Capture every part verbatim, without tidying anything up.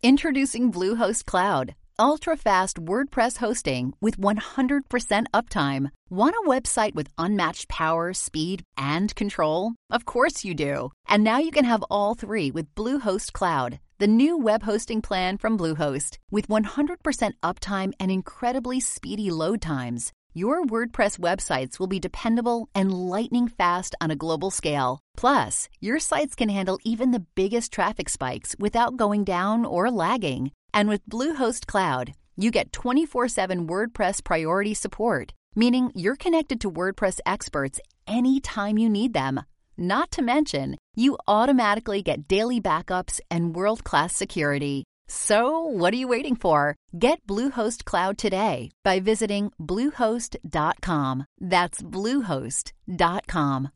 Introducing Bluehost Cloud, ultra-fast WordPress hosting with one hundred percent uptime. Want a website with unmatched power, speed, and control? Of course you do. And now you can have all three with Bluehost Cloud, the new web hosting plan from Bluehost. With one hundred percent uptime and incredibly speedy load times, your WordPress websites will be dependable and lightning fast on a global scale. Plus, your sites can handle even the biggest traffic spikes without going down or lagging. And with Bluehost Cloud, you get twenty-four seven WordPress priority support, meaning you're connected to WordPress experts anytime you need them. Not to mention, you automatically get daily backups and world-class security. So, what are you waiting for? Get Bluehost Cloud today by visiting bluehost dot com. That's bluehost dot com.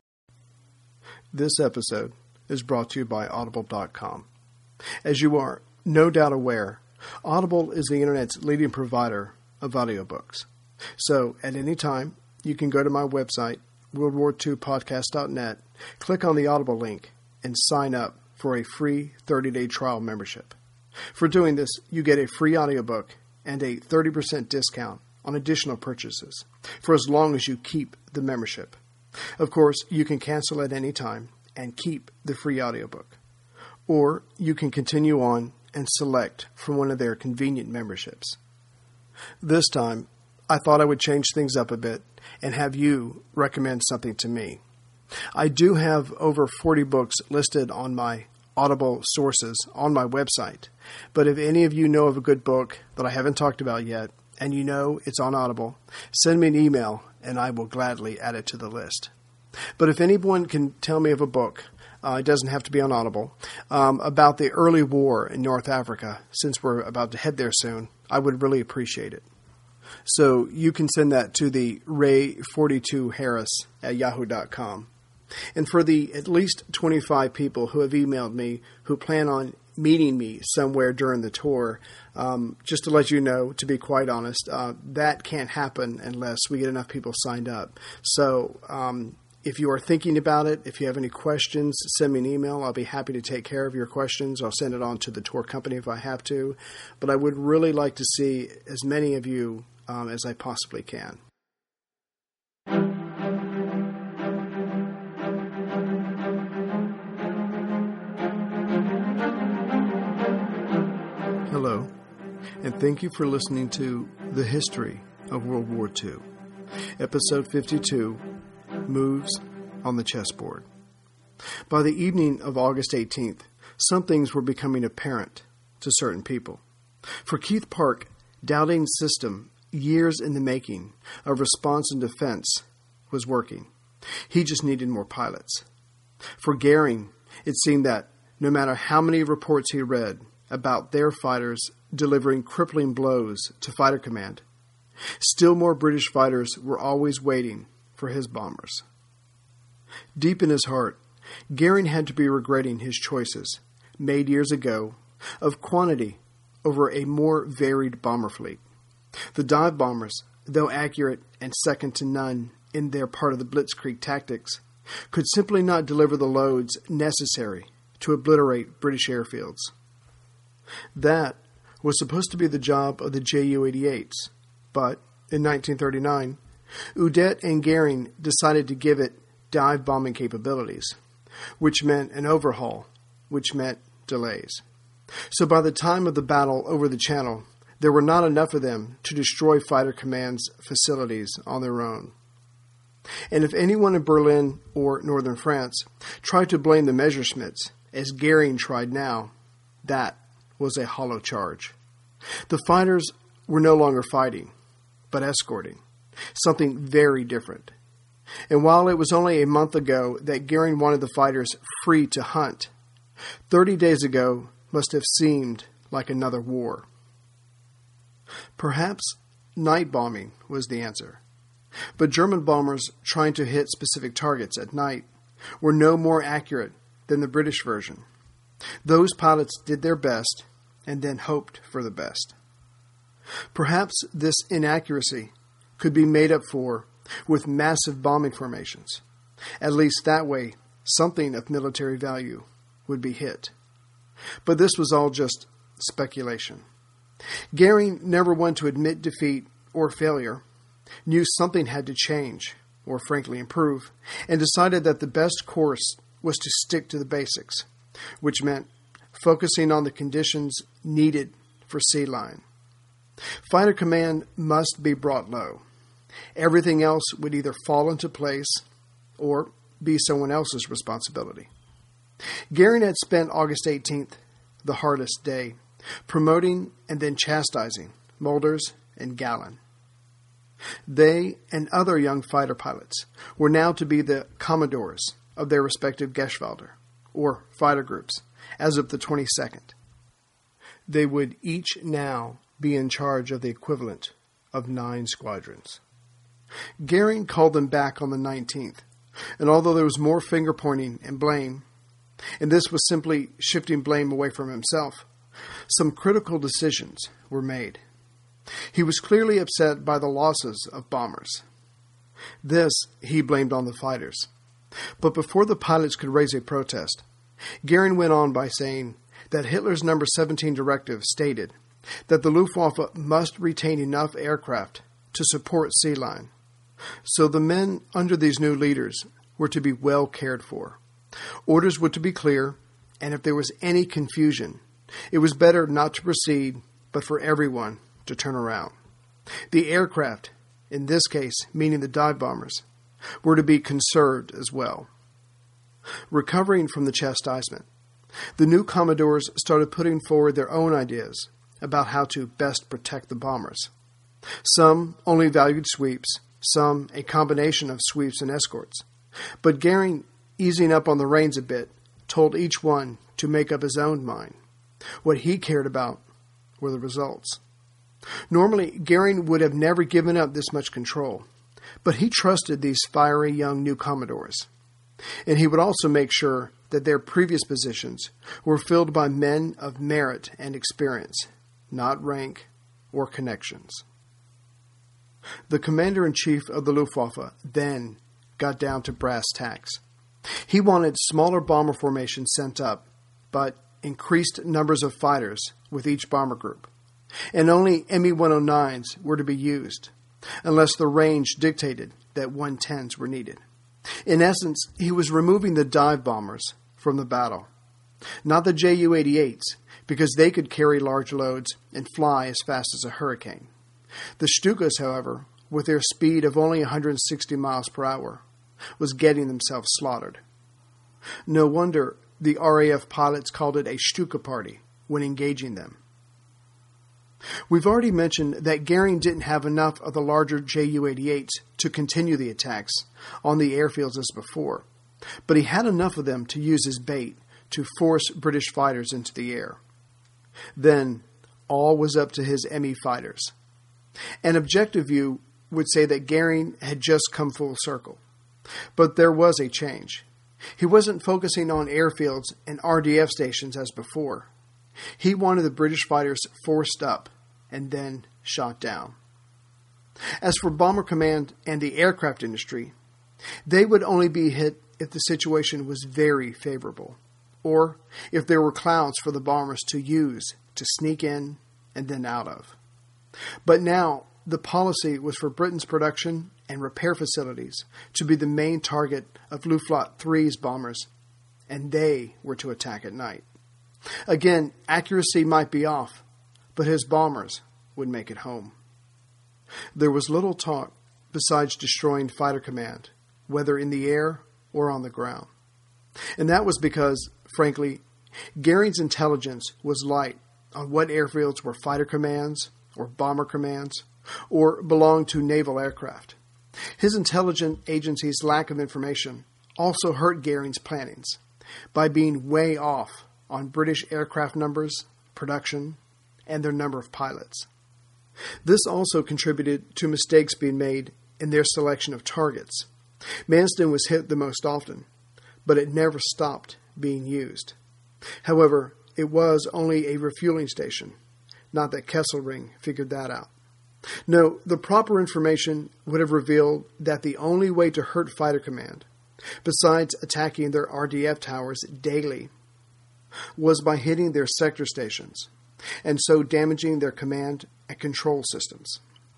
This episode is brought to you by audible dot com. As you are no doubt aware, Audible is the Internet's leading provider of audiobooks. So, at any time, you can go to my website, world war two podcast dot net, click on the Audible link, and sign up for a free thirty-day trial membership. For doing this, you get a free audiobook and a thirty percent discount on additional purchases for as long as you keep the membership. Of course, you can cancel at any time and keep the free audiobook. Or you can continue on and select from one of their convenient memberships. This time, I thought I would change things up a bit and have you recommend something to me. I do have over forty books listed on my Audible sources on my website, but if any of you know of a good book that I haven't talked about yet, and you know it's on Audible, send me an email and I will gladly add it to the list. But if anyone can tell me of a book, uh, it doesn't have to be on Audible, um, about the early war in North Africa, since we're about to head there soon, I would really appreciate it. So you can send that to the ray forty-two harris at yahoo dot com. And for the at least twenty-five people who have emailed me who plan on meeting me somewhere during the tour, um, just to let you know, to be quite honest, uh, that can't happen unless we get enough people signed up. So um, if you are thinking about it, if you have any questions, send me an email. I'll be happy to take care of your questions. I'll send it on to the tour company if I have to. But I would really like to see as many of you um, as I possibly can. Hello, and thank you for listening to The History of World War Two, Episode fifty-two, Moves on the Chessboard. By the evening of August eighteenth, some things were becoming apparent to certain people. For Keith Park, Dowding's system, years in the making, of response and defense, was working. He just needed more pilots. For Goering, it seemed that no matter how many reports he read about their fighters delivering crippling blows to Fighter Command, still more British fighters were always waiting for his bombers. Deep in his heart, Goering had to be regretting his choices, made years ago, of quantity over a more varied bomber fleet. The dive bombers, though accurate and second to none in their part of the Blitzkrieg tactics, could simply not deliver the loads necessary to obliterate British airfields. That was supposed to be the job of the J U eighty-eights, but in nineteen thirty-nine, Udet and Goering decided to give it dive bombing capabilities, which meant an overhaul, which meant delays. So by the time of the battle over the Channel, there were not enough of them to destroy Fighter Command's facilities on their own. And if anyone in Berlin or northern France tried to blame the Messerschmitts, as Goering tried now, that was a hollow charge. The fighters were no longer fighting, but escorting, something very different. And while it was only a month ago that Goering wanted the fighters free to hunt, thirty days ago must have seemed like another war. Perhaps night bombing was the answer. But German bombers trying to hit specific targets at night were no more accurate than the British version. Those pilots did their best and then hoped for the best. Perhaps this inaccuracy could be made up for with massive bombing formations. At least that way, something of military value would be hit. But this was all just speculation. Goering never wanted to admit defeat or failure, knew something had to change, or frankly improve, and decided that the best course was to stick to the basics, which meant focusing on the conditions needed for sea line. Fighter command must be brought low. Everything else would either fall into place or be someone else's responsibility. Goering had spent August eighteenth, the hardest day, promoting and then chastising Mulders and Gallon. They and other young fighter pilots were now to be the commodores of their respective Geschwader, or fighter groups, as of the twenty-second. They would each now be in charge of the equivalent of nine squadrons. Goering called them back on the nineteenth, and although there was more finger-pointing and blame, and this was simply shifting blame away from himself, some critical decisions were made. He was clearly upset by the losses of bombers. This he blamed on the fighters. But before the pilots could raise a protest, Goering went on by saying that Hitler's number seventeen directive stated that the Luftwaffe must retain enough aircraft to support sea line. So the men under these new leaders were to be well cared for. Orders were to be clear, and if there was any confusion, it was better not to proceed, but for everyone to turn around. The aircraft, in this case meaning the dive bombers, were to be conserved as well. Recovering from the chastisement, the new commodores started putting forward their own ideas about how to best protect the bombers. Some only valued sweeps, some a combination of sweeps and escorts. But Goering, easing up on the reins a bit, told each one to make up his own mind. What he cared about were the results. Normally, Goering would have never given up this much control, but he trusted these fiery young new commodores. And he would also make sure that their previous positions were filled by men of merit and experience, not rank or connections. The commander-in-chief of the Luftwaffe then got down to brass tacks. He wanted smaller bomber formations sent up, but increased numbers of fighters with each bomber group, and only M E one oh nines were to be used, unless the range dictated that one tens were needed. In essence, he was removing the dive bombers from the battle, not the J U eighty-eights, because they could carry large loads and fly as fast as a hurricane. The Stukas, however, with their speed of only one hundred sixty miles per hour, was getting themselves slaughtered. No wonder the R A F pilots called it a Stuka party when engaging them. We've already mentioned that Goering didn't have enough of the larger J U eighty-eights to continue the attacks on the airfields as before, but he had enough of them to use as bait to force British fighters into the air. Then, all was up to his M E fighters. An objective view would say that Goering had just come full circle. But there was a change. He wasn't focusing on airfields and R D F stations as before. He wanted the British fighters forced up and then shot down. As for Bomber Command and the aircraft industry, they would only be hit if the situation was very favorable, or if there were clouds for the bombers to use to sneak in and then out of. But now, the policy was for Britain's production and repair facilities to be the main target of Luftwaffe three's bombers, and they were to attack at night. Again, accuracy might be off, but his bombers would make it home. There was little talk besides destroying fighter command, whether in the air or on the ground. And that was because, frankly, Goering's intelligence was light on what airfields were fighter commands or bomber commands or belonged to naval aircraft. His intelligence agency's lack of information also hurt Goering's plannings by being way off on British aircraft numbers, production, and their number of pilots. This also contributed to mistakes being made in their selection of targets. Manston was hit the most often, but it never stopped being used. However, it was only a refueling station, not that Kesselring figured that out. No, the proper information would have revealed that the only way to hurt Fighter Command, besides attacking their R D F towers daily, was by hitting their sector stations, and so damaging their command and control systems.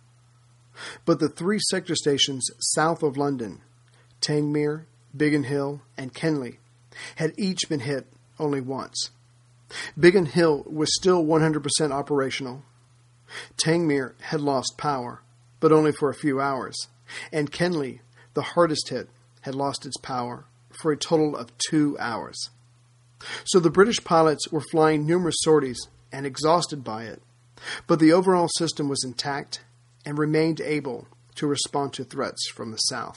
But the three sector stations south of London, Tangmere, Biggin Hill, and Kenley, had each been hit only once. Biggin Hill was still one hundred percent operational. Tangmere had lost power, but only for a few hours, and Kenley, the hardest hit, had lost its power for a total of two hours. So the British pilots were flying numerous sorties and exhausted by it, but the overall system was intact and remained able to respond to threats from the south.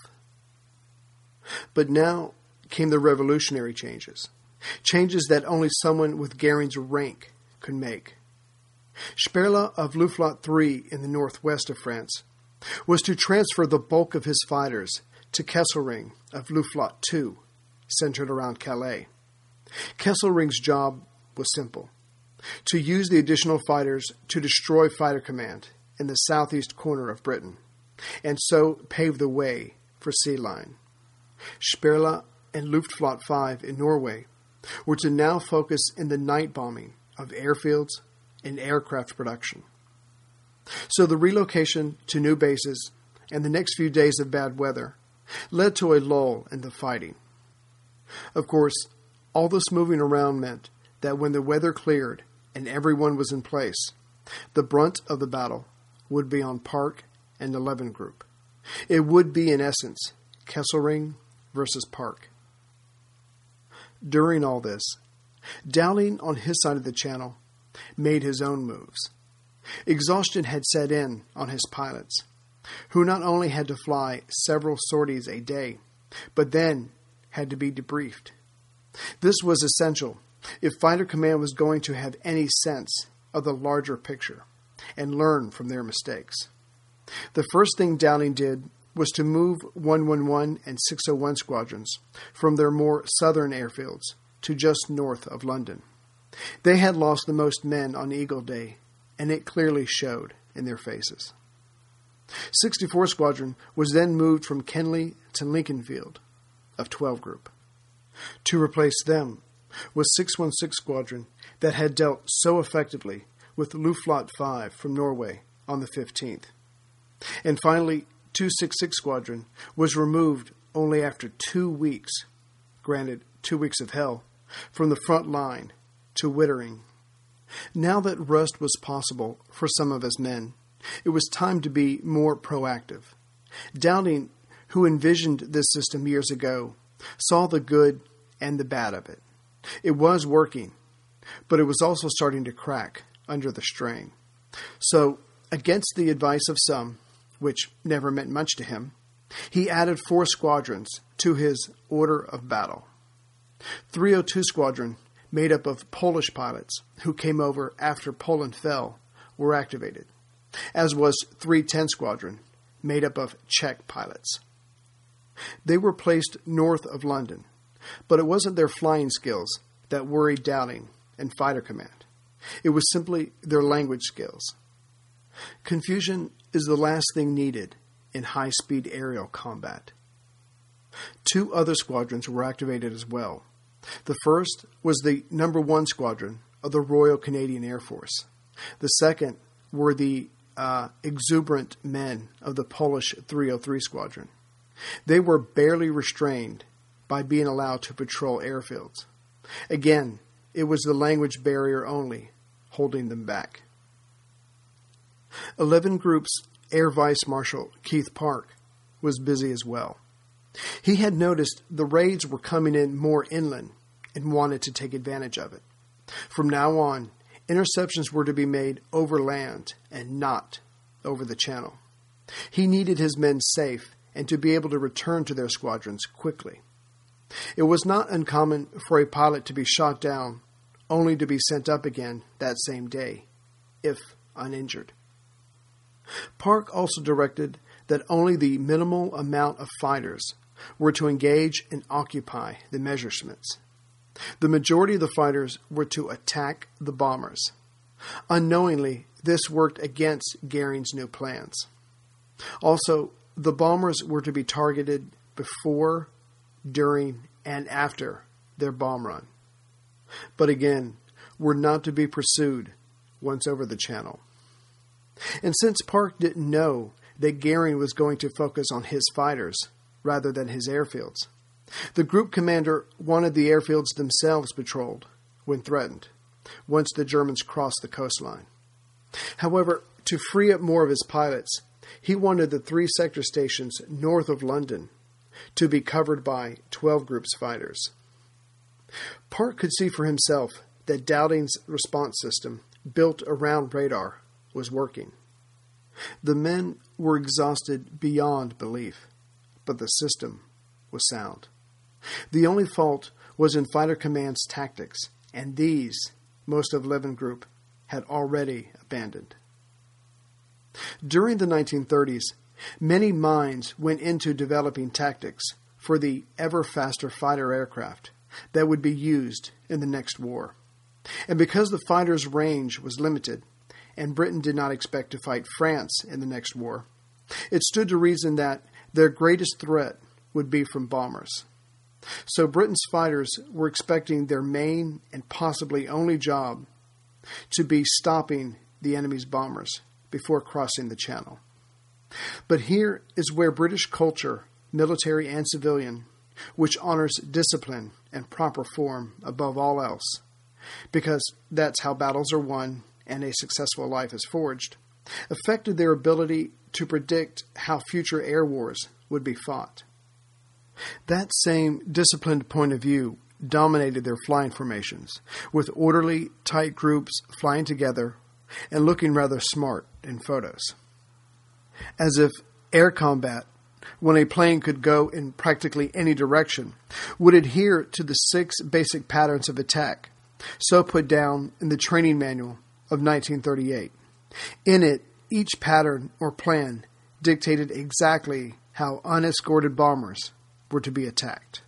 But now came the revolutionary changes, changes that only someone with Goering's rank could make. Sperle of Luftflotte three in the northwest of France was to transfer the bulk of his fighters to Kesselring of Luftflotte two, centered around Calais. Kesselring's job was simple: to use the additional fighters to destroy fighter command in the southeast corner of Britain, and so pave the way for Sea Line. Sperle and Luftflotte five in Norway were to now focus in the night bombing of airfields and aircraft production. So the relocation to new bases and the next few days of bad weather led to a lull in the fighting. Of course, all this moving around meant that when the weather cleared and everyone was in place, the brunt of the battle would be on Park and the Leven Group. It would be, in essence, Kesselring versus Park. During all this, Dowling, on his side of the channel, made his own moves. Exhaustion had set in on his pilots, who not only had to fly several sorties a day, but then had to be debriefed. This was essential if Fighter Command was going to have any sense of the larger picture and learn from their mistakes. The first thing Dowling did was to move one one one and six oh one squadrons from their more southern airfields to just north of London. They had lost the most men on Eagle Day, and it clearly showed in their faces. sixty-four Squadron was then moved from Kenley to Lincolnfield of twelve Group. To replace them was six one six Squadron that had dealt so effectively with Luftflotte five from Norway on the fifteenth. And finally, two sixty-six Squadron was removed only after two weeks, granted two weeks of hell, from the front line to Wittering. Now that rest was possible for some of his men, it was time to be more proactive. Dowling, who envisioned this system years ago, saw the good and the bad of it. It was working, but it was also starting to crack under the strain. So, against the advice of some, which never meant much to him, he added four squadrons to his order of battle. three oh two Squadron, made up of Polish pilots who came over after Poland fell, were activated, as was three ten Squadron, made up of Czech pilots. They were placed north of London, but it wasn't their flying skills that worried Dowling and Fighter Command. It was simply their language skills. Confusion is the last thing needed in high-speed aerial combat. Two other squadrons were activated as well. The first was the number one Squadron of the Royal Canadian Air Force. The second were the uh, exuberant men of the Polish three oh three Squadron. They were barely restrained by being allowed to patrol airfields. Again, it was the language barrier only holding them back. Eleven Group's Air Vice Marshal Keith Park was busy as well. He had noticed the raids were coming in more inland and wanted to take advantage of it. From now on, interceptions were to be made over land and not over the channel. He needed his men safe and to be able to return to their squadrons quickly. It was not uncommon for a pilot to be shot down, only to be sent up again that same day, if uninjured. Park also directed that only the minimal amount of fighters were to engage and occupy the Messerschmitts. The majority of the fighters were to attack the bombers. Unknowingly, this worked against Goering's new plans. Also, the bombers were to be targeted before, during, and after their bomb run. But again, were not to be pursued once over the channel. And since Park didn't know that Goering was going to focus on his fighters rather than his airfields, the group commander wanted the airfields themselves patrolled when threatened, once the Germans crossed the coastline. However, to free up more of his pilots, he wanted the three sector stations north of London to be covered by twelve Group's fighters. Park could see for himself that Dowding's response system, built around radar, was working. The men were exhausted beyond belief, but the system was sound. The only fault was in Fighter Command's tactics, and these most of Levin Group had already abandoned. During the nineteen thirties, many minds went into developing tactics for the ever-faster fighter aircraft that would be used in the next war. And because the fighters' range was limited, and Britain did not expect to fight France in the next war, it stood to reason that their greatest threat would be from bombers. So Britain's fighters were expecting their main and possibly only job to be stopping the enemy's bombers before crossing the channel. But here is where British culture, military and civilian, which honors discipline and proper form above all else, because that's how battles are won and a successful life is forged, affected their ability to predict how future air wars would be fought. That same disciplined point of view dominated their flying formations, with orderly, tight groups flying together and looking rather smart in photos. As if air combat, when a plane could go in practically any direction, would adhere to the six basic patterns of attack, so put down in the training manual of nineteen thirty-eight. In it, each pattern or plan dictated exactly how unescorted bombers were to be attacked.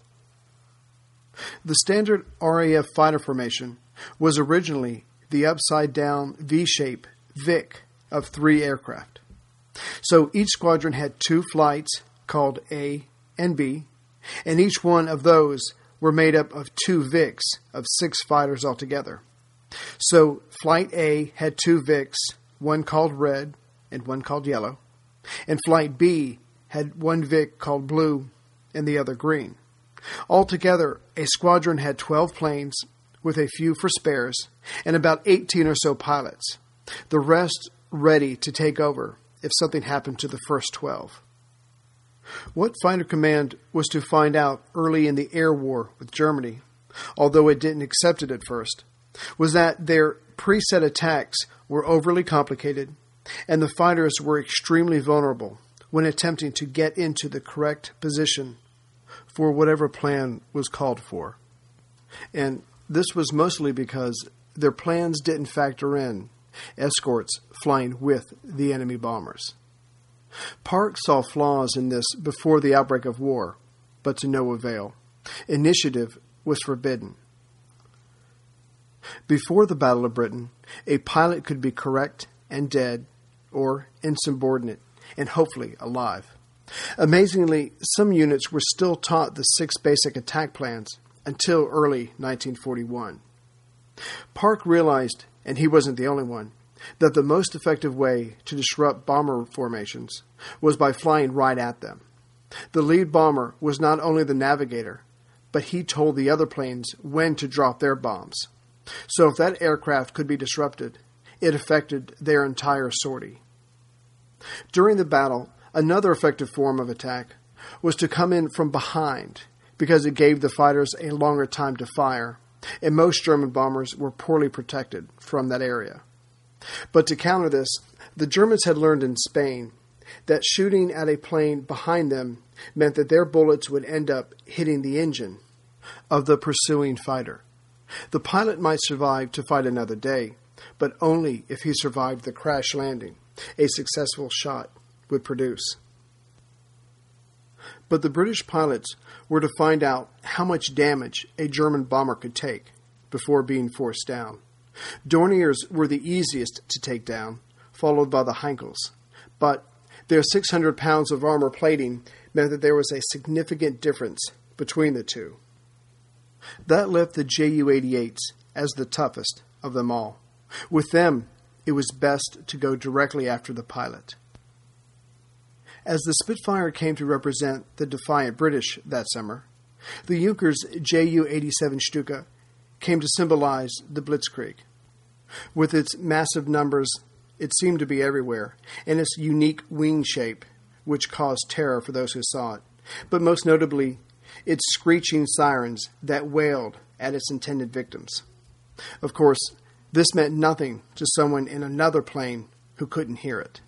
The standard R A F fighter formation was originally the upside-down V-shape Vic of three aircraft. So each squadron had two flights called A and B, and each one of those were made up of two Vics of six fighters altogether. So Flight A had two Vics, one called Red and one called Yellow, and Flight B had one Vic called Blue and the other Green. Altogether, a squadron had twelve planes, with a few for spares, and about eighteen or so pilots, the rest ready to take over if something happened to the first twelve. What Fighter Command was to find out early in the air war with Germany, although it didn't accept it at first, was that their preset attacks were overly complicated, and the fighters were extremely vulnerable when attempting to get into the correct position for whatever plan was called for. And this was mostly because their plans didn't factor in escorts flying with the enemy bombers. Park saw flaws in this before the outbreak of war, but to no avail. Initiative was forbidden. Before the Battle of Britain, a pilot could be correct and dead, or insubordinate, and hopefully alive. Amazingly, some units were still taught the six basic attack plans until early nineteen forty-one. Park realized, and he wasn't the only one, that the most effective way to disrupt bomber formations was by flying right at them. The lead bomber was not only the navigator, but he told the other planes when to drop their bombs. So if that aircraft could be disrupted, it affected their entire sortie. During the battle, another effective form of attack was to come in from behind, because it gave the fighters a longer time to fire, and most German bombers were poorly protected from that area. But to counter this, the Germans had learned in Spain that shooting at a plane behind them meant that their bullets would end up hitting the engine of the pursuing fighter. The pilot might survive to fight another day, but only if he survived the crash landing a successful shot would produce. But the British pilots were to find out how much damage a German bomber could take before being forced down. Dorniers were the easiest to take down, followed by the Heinkels, but their six hundred pounds of armor plating meant that there was a significant difference between the two. That left the Ju eighty-eights as the toughest of them all. With them, it was best to go directly after the pilot. As the Spitfire came to represent the defiant British that summer, the Junkers J U eighty-seven Stuka came to symbolize the Blitzkrieg. With its massive numbers, it seemed to be everywhere, and its unique wing shape, which caused terror for those who saw it, but most notably, its screeching sirens that wailed at its intended victims. Of course, this meant nothing to someone in another plane who couldn't hear it.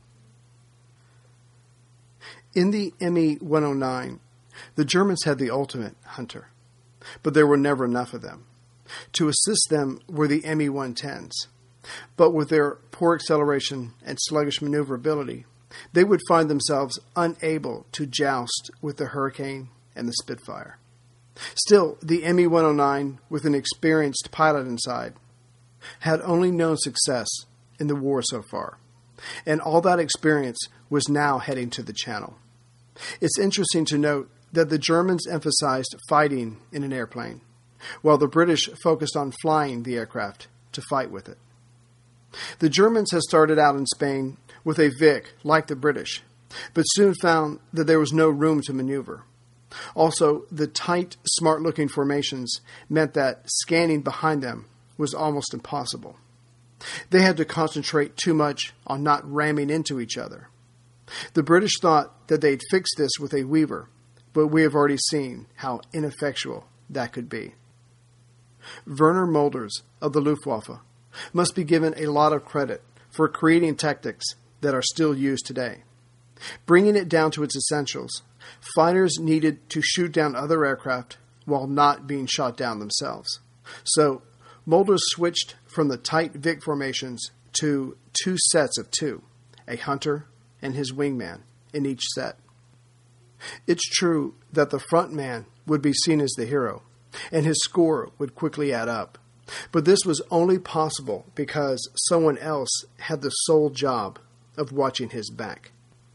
In the M E one oh nine, the Germans had the ultimate hunter, but there were never enough of them. To assist them were the M E one tens, but with their poor acceleration and sluggish maneuverability, they would find themselves unable to joust with the Hurricane and the Spitfire. Still, the M E one oh nine, with an experienced pilot inside, had only known success in the war so far, and all that experience was now heading to the Channel. It's interesting to note that the Germans emphasized fighting in an airplane, while the British focused on flying the aircraft to fight with it. The Germans had started out in Spain with a Vic like the British, but soon found that there was no room to maneuver. Also, the tight, smart-looking formations meant that scanning behind them was almost impossible. They had to concentrate too much on not ramming into each other. The British thought that they'd fix this with a Weaver, but we have already seen how ineffectual that could be. Werner Mulders of the Luftwaffe must be given a lot of credit for creating tactics that are still used today. Bringing it down to its essentials, fighters needed to shoot down other aircraft while not being shot down themselves. So, Mulders switched from the tight Vic formations to two sets of two, a hunter and his wingman in each set. It's true that the front man would be seen as the hero, and his score would quickly add up. But this was only possible because someone else had the sole job of watching his back.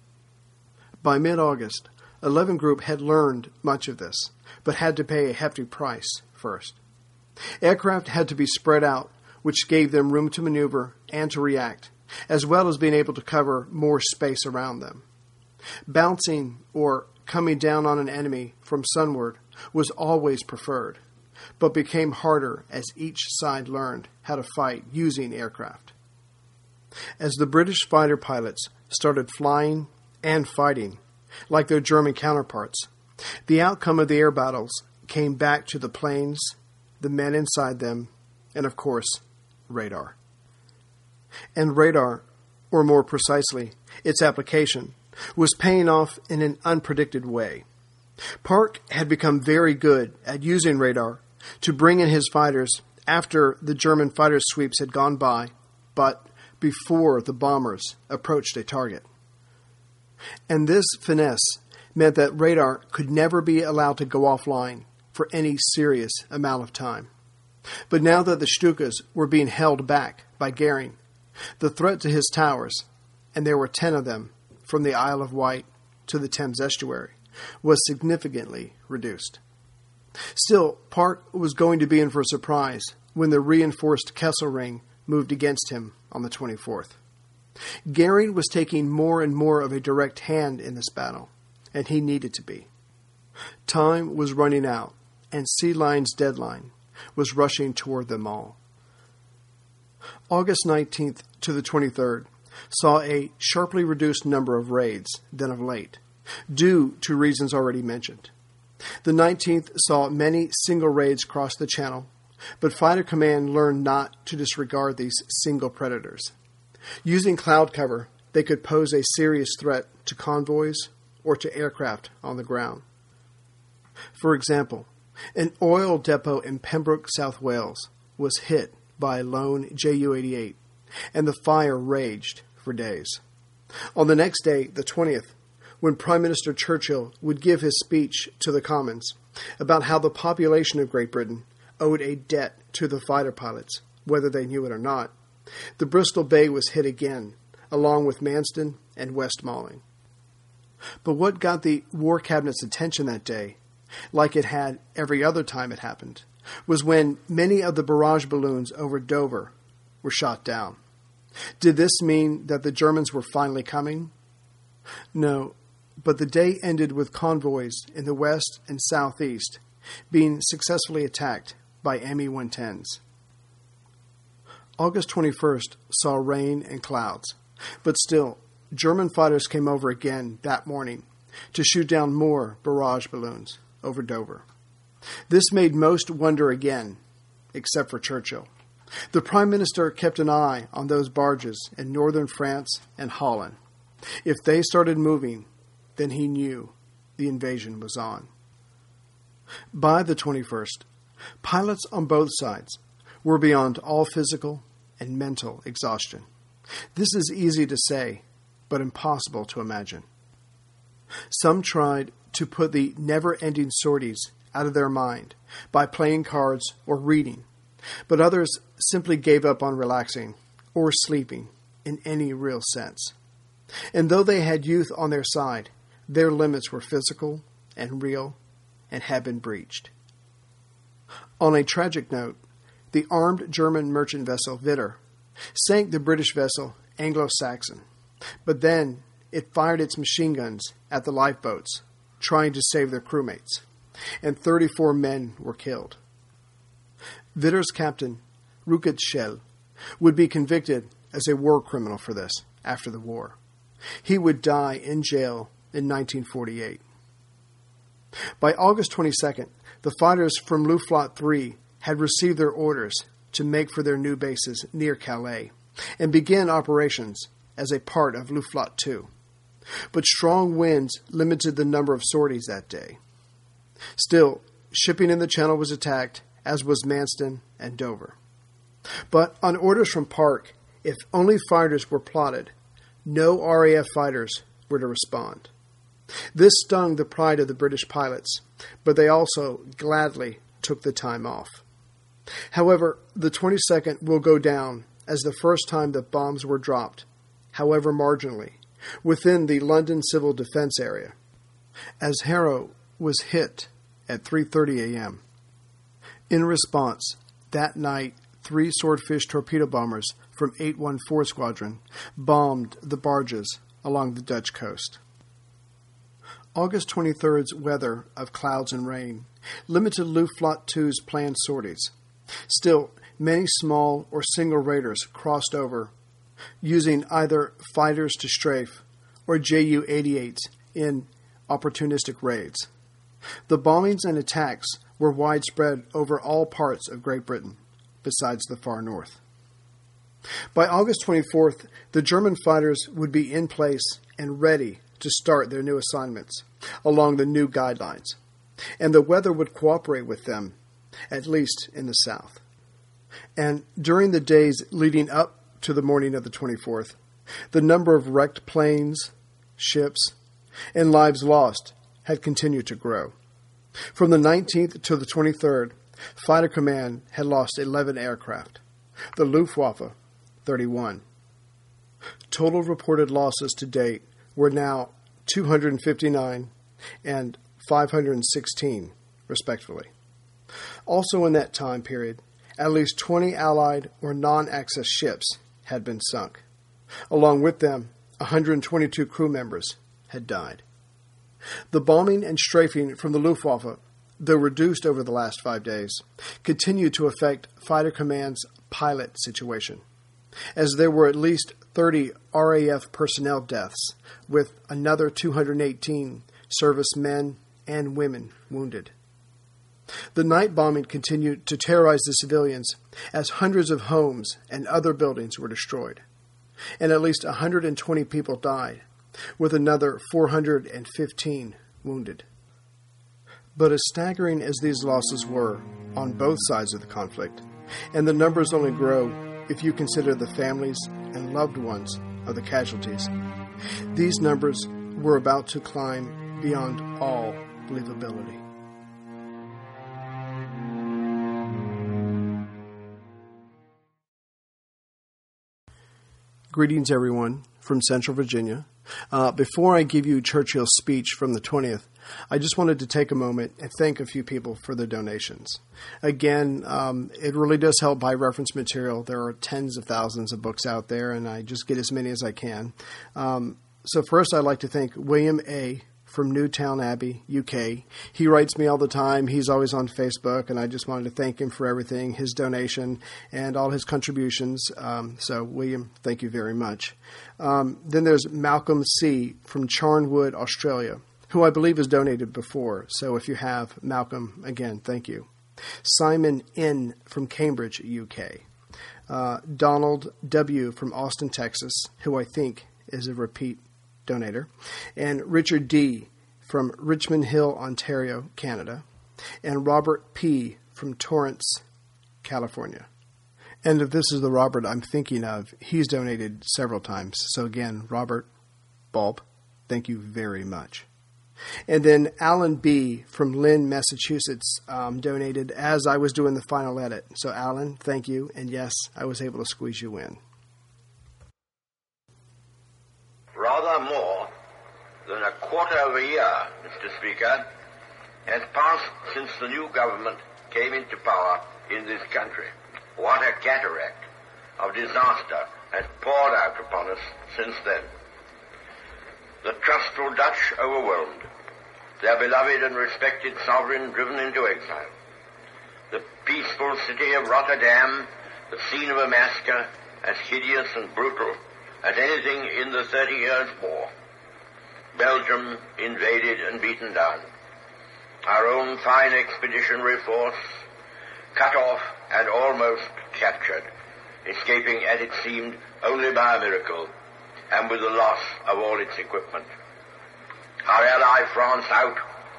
By mid-August, eleven Group had learned much of this, but had to pay a hefty price first. Aircraft had to be spread out, which gave them room to maneuver and to react, as well as being able to cover more space around them. Bouncing or coming down on an enemy from sunward was always preferred, but became harder as each side learned how to fight using aircraft. As the British fighter pilots started flying and fighting, like their German counterparts, the outcome of the air battles came back to the planes, the men inside them, and of course, radar. And radar, or more precisely, its application, was paying off in an unpredicted way. Park had become very good at using radar to bring in his fighters after the German fighter sweeps had gone by, but before the bombers approached a target. And this finesse meant that radar could never be allowed to go offline for any serious amount of time. But now that the Stukas were being held back by Goering, the threat to his towers, and there were ten of them, from the Isle of Wight to the Thames estuary, was significantly reduced. Still, Park was going to be in for a surprise when the reinforced Kesselring moved against him on the twenty-fourth. Goering was taking more and more of a direct hand in this battle, and he needed to be. Time was running out, and Sea Lion's deadline was rushing toward them all. August nineteenth to the twenty-third saw a sharply reduced number of raids than of late, due to reasons already mentioned. The nineteenth saw many single raids cross the Channel, but Fighter Command learned not to disregard these single predators. Using cloud cover, they could pose a serious threat to convoys or to aircraft on the ground. For example, an oil depot in Pembroke, South Wales, was hit by a lone J U eighty-eight, and the fire raged for days. On the next day, the twentieth, when Prime Minister Churchill would give his speech to the Commons about how the population of Great Britain owed a debt to the fighter pilots, whether they knew it or not, the Bristol Bay was hit again, along with Manston and West Malling. But what got the War Cabinet's attention that day, like it had every other time it happened, was when many of the barrage balloons over Dover were shot down. Did this mean that the Germans were finally coming? No, but the day ended with convoys in the west and southeast being successfully attacked by M E one tens. August twenty-first saw rain and clouds, but still, German fighters came over again that morning to shoot down more barrage balloons over Dover. This made most wonder again, except for Churchill. The Prime Minister kept an eye on those barges in northern France and Holland. If they started moving, then he knew the invasion was on. By the twenty-first, pilots on both sides were beyond all physical and mental exhaustion. This is easy to say, but impossible to imagine. Some tried to put the never-ending sorties out of their mind by playing cards or reading, but others simply gave up on relaxing or sleeping in any real sense. And though they had youth on their side, their limits were physical and real and had been breached. On a tragic note, the armed German merchant vessel Witter sank the British vessel Anglo-Saxon, but then it fired its machine guns at the lifeboats, trying to save their crewmates, and thirty-four men were killed. Witter's captain, Rupert Schell, would be convicted as a war criminal for this after the war. He would die in jail in nineteen forty-eight. By August twenty-second, the fighters from Luftflotte three had received their orders to make for their new bases near Calais and begin operations as a part of Luftflotte two. But strong winds limited the number of sorties that day. Still, shipping in the Channel was attacked, as was Manston and Dover. But on orders from Park, if only fighters were plotted, no R A F fighters were to respond. This stung the pride of the British pilots, but they also gladly took the time off. However, the twenty-second will go down as the first time that bombs were dropped, however marginally, within the London Civil Defence area, as Harrow was hit at three thirty a.m. In response, that night, three Swordfish torpedo bombers from eight one four Squadron bombed the barges along the Dutch coast. August twenty-third's weather of clouds and rain limited Luftflotte two's planned sorties. Still, many small or single raiders crossed over, using either fighters to strafe or Ju eighty-eights in opportunistic raids. The bombings and attacks were widespread over all parts of Great Britain, besides the far north. By August twenty-fourth, the German fighters would be in place and ready to start their new assignments along the new guidelines, and the weather would cooperate with them, at least in the south. And during the days leading up to the morning of the twenty-fourth, the number of wrecked planes, ships, and lives lost had continued to grow. From the nineteenth to the twenty-third, Fighter Command had lost eleven aircraft, the Luftwaffe thirty-one. Total reported losses to date were now two hundred fifty-nine and five hundred sixteen, respectively. Also in that time period, at least twenty Allied or non-Axis ships had been sunk. Along with them, one hundred twenty-two crew members had died. The bombing and strafing from the Luftwaffe, though reduced over the last five days, continued to affect Fighter Command's pilot situation, as there were at least thirty R A F personnel deaths, with another two hundred eighteen servicemen and women wounded. The night bombing continued to terrorize the civilians as hundreds of homes and other buildings were destroyed, and at least one hundred twenty people died, with another four hundred fifteen wounded. But as staggering as these losses were on both sides of the conflict, and the numbers only grow if you consider the families and loved ones of the casualties, these numbers were about to climb beyond all believability. Greetings, everyone, from Central Virginia. Uh, before I give you Churchill's speech from the twentieth, I just wanted to take a moment and thank a few people for their donations. Again, um, it really does help buy reference material. There are tens of thousands of books out there, and I just get as many as I can. Um, so first, I'd like to thank William A. from Newtown Abbey, U K. He writes me all the time. He's always on Facebook, and I just wanted to thank him for everything, his donation, and all his contributions. Um, so, William, thank you very much. Um, then there's Malcolm C. from Charnwood, Australia, who I believe has donated before. So if you have, Malcolm, again, thank you. Simon N. from Cambridge, U K. Uh, Donald W. from Austin, Texas, who I think is a repeat donator, and Richard D. from Richmond Hill, Ontario, Canada, and Robert P. from Torrance, California. And if this is the Robert I'm thinking of, he's donated several times. So again, Robert Bulb, thank you very much. And then Alan B. from Lynn, Massachusetts, um, donated as I was doing the final edit. So Alan, thank you. And yes, I was able to squeeze you in. Rather more than a quarter of a year, Mister Speaker, has passed since the new government came into power in this country. What a cataract of disaster has poured out upon us since then. The trustful Dutch overwhelmed, their beloved and respected sovereign driven into exile. The peaceful city of Rotterdam, the scene of a massacre as hideous and brutal as anything in the Thirty Years' War. Belgium invaded and beaten down. Our own fine expeditionary force cut off and almost captured, escaping, as it seemed, only by a miracle, and with the loss of all its equipment. Our ally France out,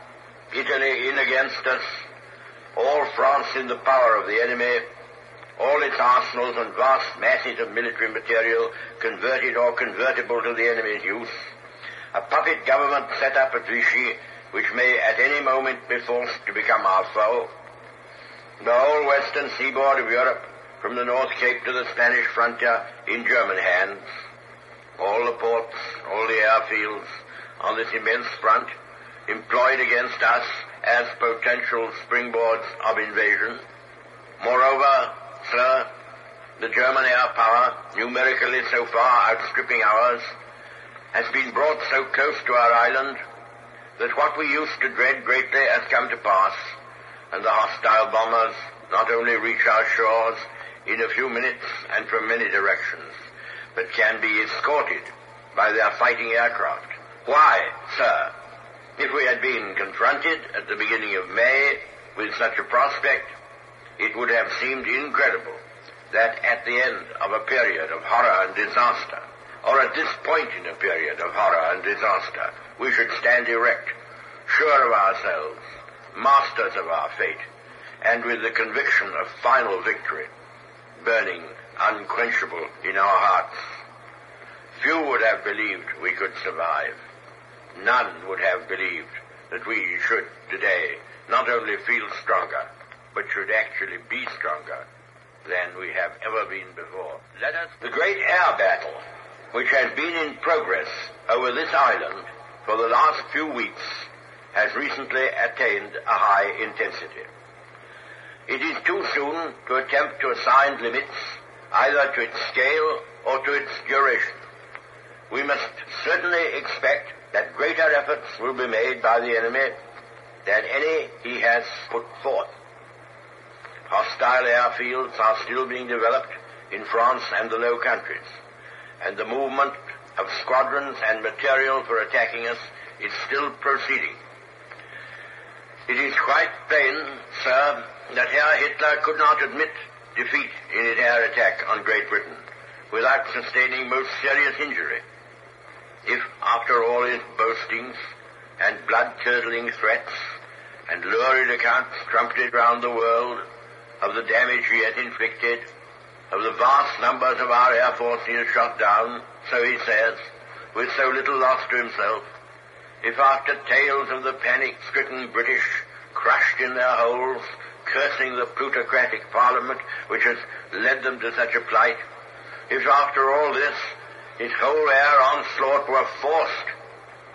Italy in against us, all France in the power of the enemy, all its arsenals and vast masses of military material converted or convertible to the enemy's use, a puppet government set up at Vichy which may at any moment be forced to become our foe, the whole western seaboard of Europe from the North Cape to the Spanish frontier in German hands, all the ports, all the airfields on this immense front employed against us as potential springboards of invasion. Moreover, sir, the German air power, numerically so far outstripping ours, has been brought so close to our island that what we used to dread greatly has come to pass, and the hostile bombers not only reach our shores in a few minutes and from many directions, but can be escorted by their fighting aircraft. Why, sir, if we had been confronted at the beginning of May with such a prospect, it would have seemed incredible that at the end of a period of horror and disaster, or at this point in a period of horror and disaster, we should stand erect, sure of ourselves, masters of our fate, and with the conviction of final victory burning unquenchable in our hearts. Few would have believed we could survive. None would have believed that we should today not only feel stronger, but should actually be stronger than we have ever been before. Let us, the great air battle, which has been in progress over this island for the last few weeks, has recently attained a high intensity. It is too soon to attempt to assign limits either to its scale or to its duration. We must certainly expect that greater efforts will be made by the enemy than any he has put forth. Hostile airfields are still being developed in France and the Low Countries, and the movement of squadrons and material for attacking us is still proceeding. It is quite plain, sir, that Herr Hitler could not admit defeat in his air attack on Great Britain without sustaining most serious injury. If, after all his boastings and blood-curdling threats and lurid accounts trumpeted round the world of the damage he has inflicted, of the vast numbers of our air force he has shot down, so he says, with so little loss to himself, if after tales of the panic-stricken British crushed in their holes, cursing the plutocratic parliament which has led them to such a plight, if after all this his whole air onslaught were forced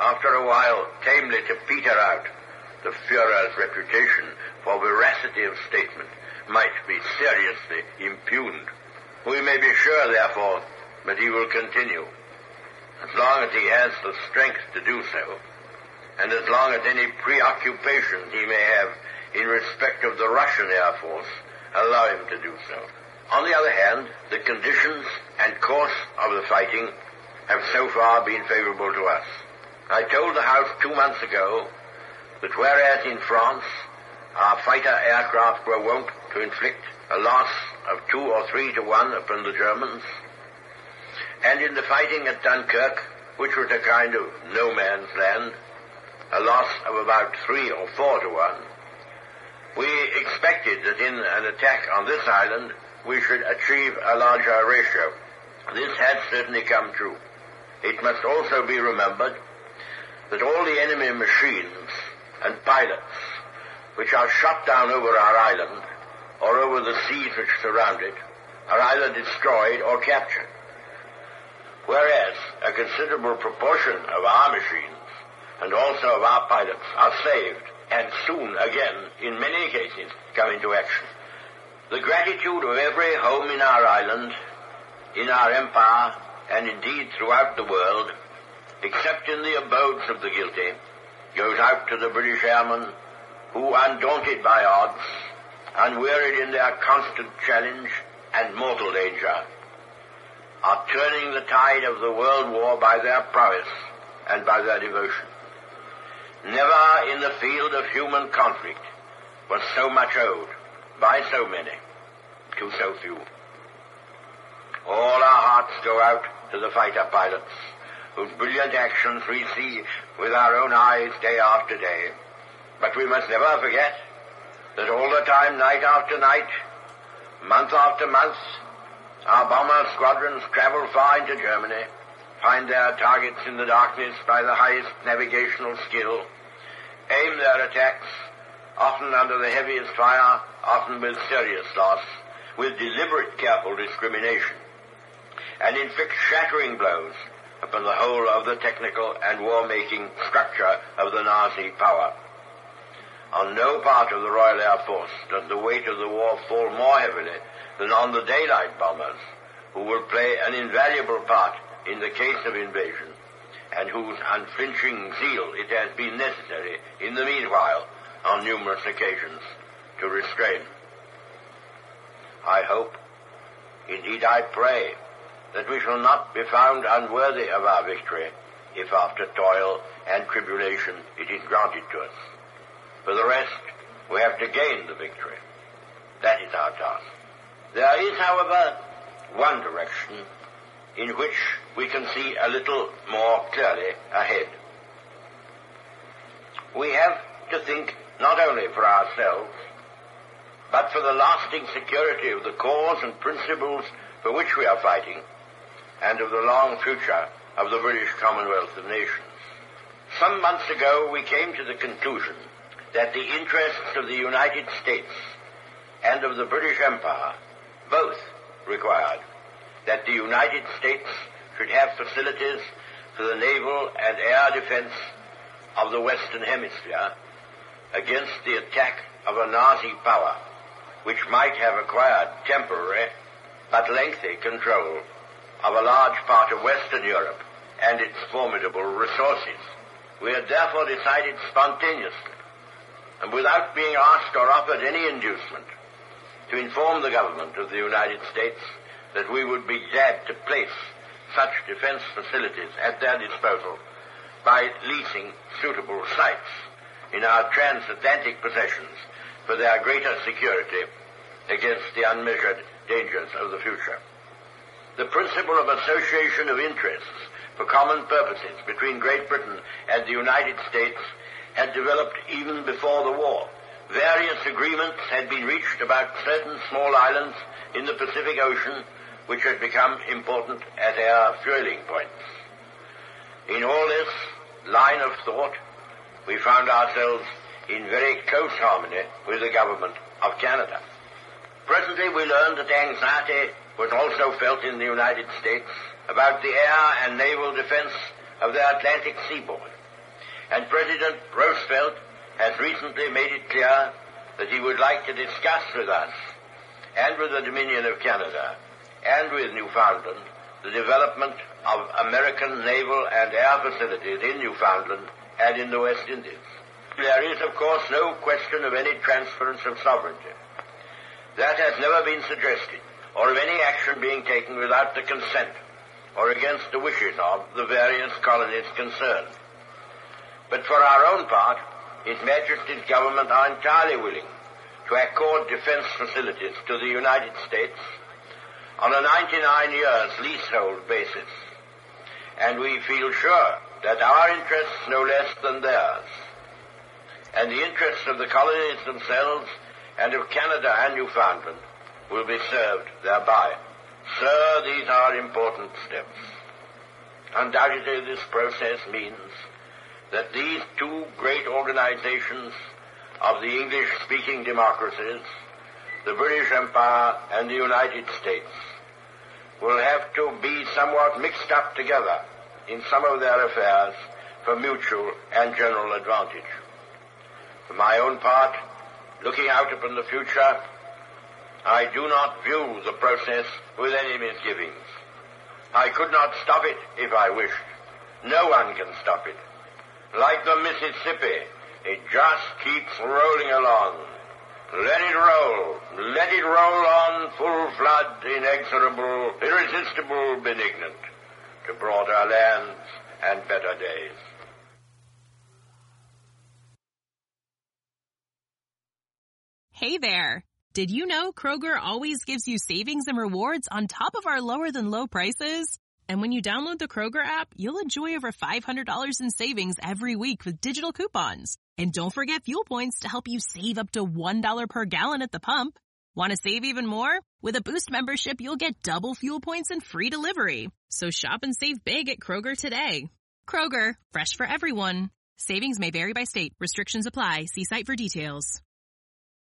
after a while, tamely to peter out, the Führer's reputation for veracity of statement might be seriously impugned. We may be sure, therefore, that he will continue, as long as he has the strength to do so, and as long as any preoccupations he may have in respect of the Russian Air Force allow him to do so. On the other hand, the conditions and course of the fighting have so far been favorable to us. I told the House two months ago that whereas in France our fighter aircraft were wont to inflict a loss of two or three to one upon the Germans, and in the fighting at Dunkirk, which was a kind of no man's land, a loss of about three or four to one, we expected that in an attack on this island we should achieve a larger ratio. This has certainly come true. It must also be remembered that all the enemy machines and pilots which are shot down over our island or over the seas which surround it are either destroyed or captured, whereas a considerable proportion of our machines and also of our pilots are saved and soon again, in many cases, come into action. The gratitude of every home in our island, in our empire, and indeed throughout the world, except in the abodes of the guilty, goes out to the British airmen who, undaunted by odds, unwearied in their constant challenge and mortal danger, are turning the tide of the world war by their prowess and by their devotion. Never in the field of human conflict was so much owed by so many to so few. All our hearts go out to the fighter pilots, whose brilliant actions we see with our own eyes day after day. But we must never forget that all the time, night after night, month after month, our bomber squadrons travel far into Germany, find their targets in the darkness by the highest navigational skill, aim their attacks, often under the heaviest fire, often with serious loss, with deliberate careful discrimination, and inflict shattering blows upon the whole of the technical and war-making structure of the Nazi power. On no part of the Royal Air Force does the weight of the war fall more heavily than on the daylight bombers, who will play an invaluable part in the case of invasion, and whose unflinching zeal it has been necessary, in the meanwhile, on numerous occasions, to restrain. I hope, indeed I pray, that we shall not be found unworthy of our victory, if after toil and tribulation it is granted to us. For the rest, we have to gain the victory. That is our task. There is, however, one direction in which we can see a little more clearly ahead. We have to think not only for ourselves, but for the lasting security of the cause and principles for which we are fighting, and of the long future of the British Commonwealth of Nations. Some months ago we came to the conclusion that the interests of the United States and of the British Empire both required that the United States should have facilities for the naval and air defense of the Western Hemisphere against the attack of a Nazi power which might have acquired temporary but lengthy control of a large part of Western Europe and its formidable resources. We had therefore decided spontaneously, and without being asked or offered any inducement, to inform the government of the United States that we would be glad to place such defense facilities at their disposal by leasing suitable sites in our transatlantic possessions for their greater security against the unmeasured dangers of the future. The principle of association of interests for common purposes between Great Britain and the United States had developed even before the war. Various agreements had been reached about certain small islands in the Pacific Ocean which had become important as air fueling points. In all this line of thought, we found ourselves in very close harmony with the government of Canada. Presently we learned that anxiety was also felt in the United States about the air and naval defense of their Atlantic seaboard. And President Roosevelt has recently made it clear that he would like to discuss with us and with the Dominion of Canada and with Newfoundland the development of American naval and air facilities in Newfoundland and in the West Indies. There is, of course, no question of any transference of sovereignty. That has never been suggested, or of any action being taken without the consent or against the wishes of the various colonies concerned. But for our own part, His Majesty's government are entirely willing to accord defense facilities to the United States on a ninety-nine years leasehold basis. And we feel sure that our interests no less than theirs, and the interests of the colonies themselves and of Canada and Newfoundland, will be served thereby. Sir, these are important steps. Undoubtedly, this process means that these two great organizations of the English-speaking democracies, the British Empire and the United States, will have to be somewhat mixed up together in some of their affairs for mutual and general advantage. For my own part, looking out upon the future, I do not view the process with any misgivings. I could not stop it if I wished. No one can stop it. Like the Mississippi, it just keeps rolling along. Let it roll. Let it roll on full flood, inexorable, irresistible, benignant, to broader lands and better days. Hey there! Did you know Kroger always gives you savings and rewards on top of our lower-than-low prices? And when you download the Kroger app, you'll enjoy over five hundred dollars in savings every week with digital coupons. And don't forget fuel points to help you save up to one dollar per gallon at the pump. Want to save even more? With a Boost membership, you'll get double fuel points and free delivery. So shop and save big at Kroger today. Kroger, fresh for everyone. Savings may vary by state. Restrictions apply. See site for details.